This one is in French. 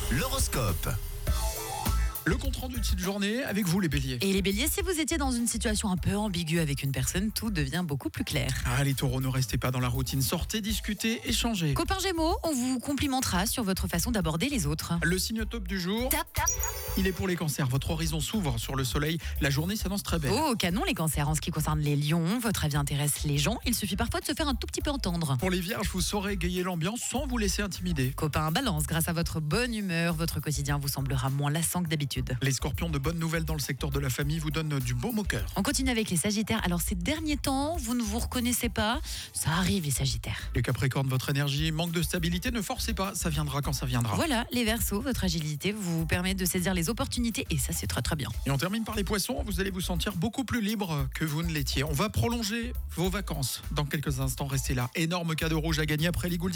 L'horoscope. Le compte-rendu de cette journée avec vous les béliers. Et les béliers, si vous étiez dans une situation un peu ambiguë avec une personne, tout devient beaucoup plus clair. Ah, les taureaux, ne restez pas dans la routine, sortez, discutez, échangez. Copains gémeaux, on vous complimentera sur votre façon d'aborder les autres. Le signe top du jour, il est pour les cancers. Votre horizon s'ouvre sur le soleil, la journée s'annonce très belle. Oh, canon les cancers. En ce qui concerne les lions, votre avis intéresse les gens, il suffit parfois de se faire un tout petit peu entendre. Pour les vierges, vous saurez égayer l'ambiance sans vous laisser intimider. Copains balance, grâce à votre bonne humeur, votre quotidien vous semblera moins lassant que d'habitude. Les scorpions, de bonnes nouvelles dans le secteur de la famille vous donnent du baume au cœur. On continue avec les sagittaires. Alors ces derniers temps, vous ne vous reconnaissez pas. Ça arrive les sagittaires. Les capricornes, votre énergie manque de stabilité, ne forcez pas, ça viendra quand ça viendra. Voilà, les verseaux, votre agilité vous permet de saisir les opportunités et ça c'est très très bien. Et on termine par les poissons, vous allez vous sentir beaucoup plus libre que vous ne l'étiez. On va prolonger vos vacances dans quelques instants, restez là. Énorme cadeau rouge à gagner après les Gouldiens.